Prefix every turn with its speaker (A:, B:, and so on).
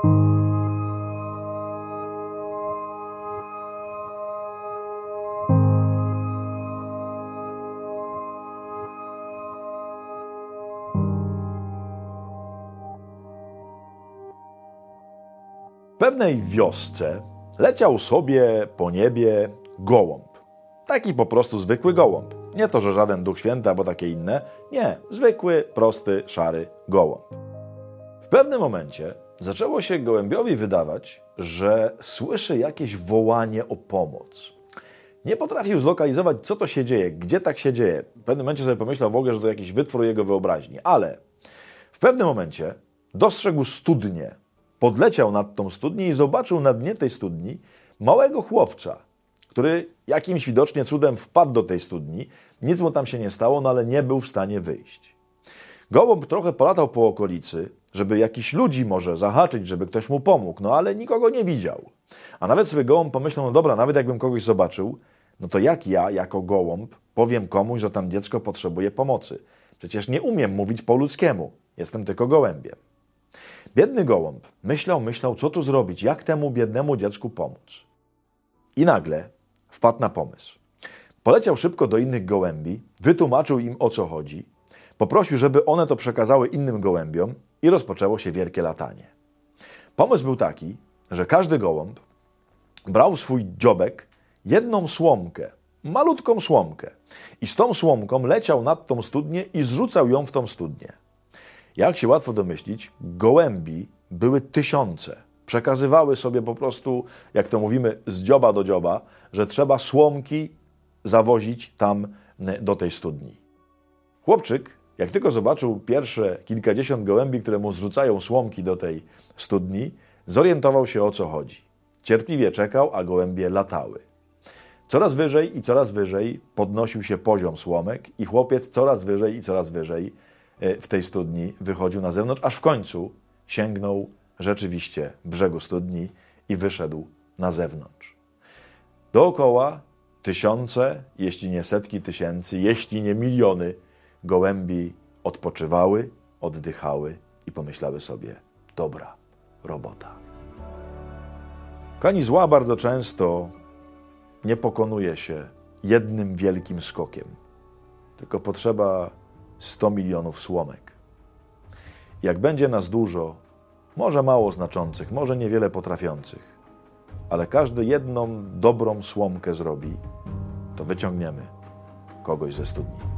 A: W pewnej wiosce leciał sobie po niebie gołąb. Taki po prostu zwykły gołąb. Nie to, że żaden Duch Święty albo takie inne. Nie, zwykły, prosty, szary gołąb. W pewnym momencie zaczęło się gołębiowi wydawać, że słyszy jakieś wołanie o pomoc. Nie potrafił zlokalizować, co to się dzieje, gdzie tak się dzieje. W pewnym momencie sobie pomyślał w ogóle, że to jakiś wytwór jego wyobraźni. Ale w pewnym momencie dostrzegł studnię. Podleciał nad tą studnię i zobaczył na dnie tej studni małego chłopca, który jakimś widocznie cudem wpadł do tej studni. Nic mu tam się nie stało, no ale nie był w stanie wyjść. Gołąb trochę polatał po okolicy, żeby jakichś ludzi może zahaczyć, żeby ktoś mu pomógł, no ale nikogo nie widział. A nawet sobie gołąb pomyślał, no dobra, nawet jakbym kogoś zobaczył, no to jak ja, jako gołąb, powiem komuś, że tam dziecko potrzebuje pomocy? Przecież nie umiem mówić po ludzkiemu, jestem tylko gołębiem. Biedny gołąb myślał, co tu zrobić, jak temu biednemu dziecku pomóc. I nagle wpadł na pomysł. Poleciał szybko do innych gołębi, wytłumaczył im, o co chodzi, poprosił, żeby one to przekazały innym gołębiom i rozpoczęło się wielkie latanie. Pomysł był taki, że każdy gołąb brał w swój dziobek jedną słomkę, malutką słomkę i z tą słomką leciał nad tą studnię i zrzucał ją w tą studnię. Jak się łatwo domyślić, gołębi były tysiące. Przekazywały sobie po prostu, jak to mówimy, z dzioba do dzioba, że trzeba słomki zawozić tam do tej studni. Chłopczyk, jak tylko zobaczył pierwsze kilkadziesiąt gołębi, które mu zrzucają słomki do tej studni, zorientował się, o co chodzi. Cierpliwie czekał, a gołębie latały. Coraz wyżej i coraz wyżej podnosił się poziom słomek i chłopiec coraz wyżej i coraz wyżej w tej studni wychodził na zewnątrz, aż w końcu sięgnął rzeczywiście brzegu studni i wyszedł na zewnątrz. Dookoła tysiące, jeśli nie setki tysięcy, jeśli nie miliony gołębi odpoczywały, oddychały i pomyślały sobie, dobra robota. Koni zła bardzo często nie pokonuje się jednym wielkim skokiem, tylko potrzeba 100 milionów słomek. Jak będzie nas dużo, może mało znaczących, może niewiele potrafiących, ale każdy jedną dobrą słomkę zrobi, to wyciągniemy kogoś ze studni.